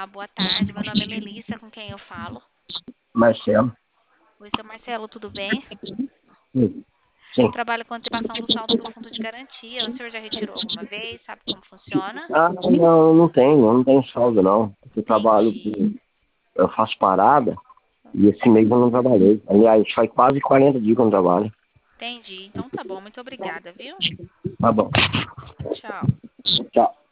boa tarde. Meu nome é Melissa, com quem eu falo? Marcelo. Oi, seu Marcelo, tudo bem? Sim. Eu Sim. trabalho com antecipação do saldo do fundo de garantia. O senhor já retirou alguma vez? Sabe como funciona? Ah, não, eu não tenho saldo não. Eu trabalho, Entendi. eu faço parada e esse mês eu não trabalhei. Aliás, faz quase 40 dias que eu não trabalho. Entendi. Então tá bom, muito obrigada, viu? Tá bom. Tchau. Tchau.